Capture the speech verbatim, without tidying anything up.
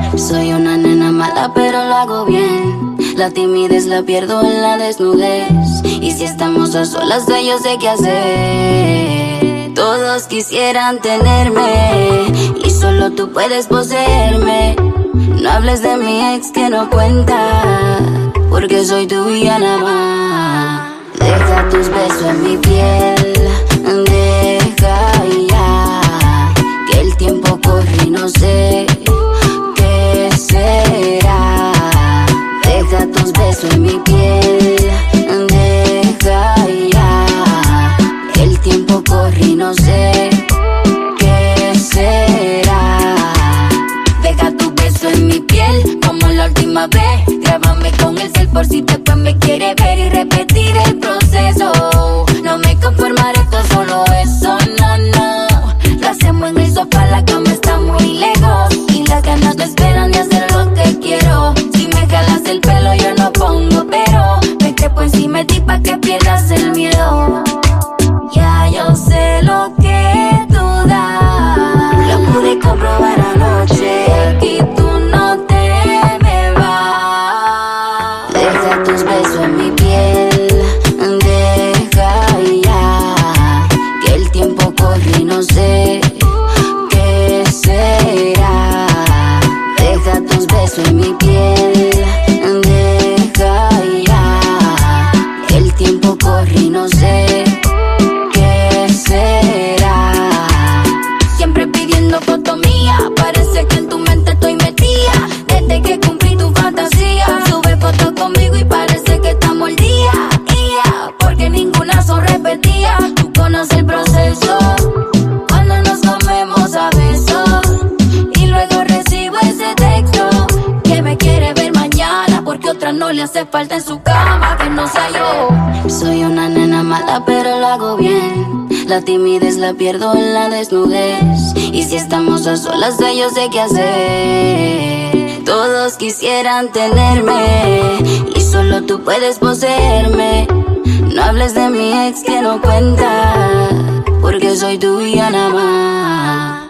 Soy una nena mala pero lo hago bien. La timidez la pierdo en la desnudez. Y si estamos a solas yo sé qué hacer. Todos quisieran tenerme y solo tú puedes poseerme. No hables de mi ex que no cuenta, porque soy tuya nada más. Deja tus besos en mi piel, deja ya, que el tiempo corre y no sé qué será. Deja tus besos en mi piel, deja ya, el tiempo corre y no sé qué será. Deja tu beso en mi piel como la última vez. Grábame con el cel por si después me quiere ver y repetir el proceso. No me conformaré con solo eso, no, no. Lo hacemos en el sofá, la cama está muy lejos y las ganas no esperan de hacer lo que quiero. Si me jalas el pelo yo no pongo pero, me trepo encima de ti pa' que pierdas el miedo. Ya yo sé lo que tú das, lo pude comprobar anoche. Aquí tú no te me vas. Deja tus besos en mi piel, deja ya, que el tiempo corre y no sé qué será. Deja tus besos en mi piel, deja ya, el tiempo corre y no sé qué será. Siempre pidiendo foto mía, parece que en tu mente estoy metida. Desde que cumplí tu fantasía, sube fotos conmigo y parece que estamos al día. Y ya, porque ninguna son repetidas. Tú conoces el proceso, cuando nos comemos a besos y luego recibo ese texto que me quiere ver mañana, porque otra no le hace falta en su cama que no sea yo. Soy una nena mala pero lo hago bien. La timidez la pierdo en la desnudez. Y si estamos a solas yo sé qué hacer. Todos quisieran tenerme y solo tú puedes poseerme. No hables de mi ex que no cuenta, porque soy tuya nada más.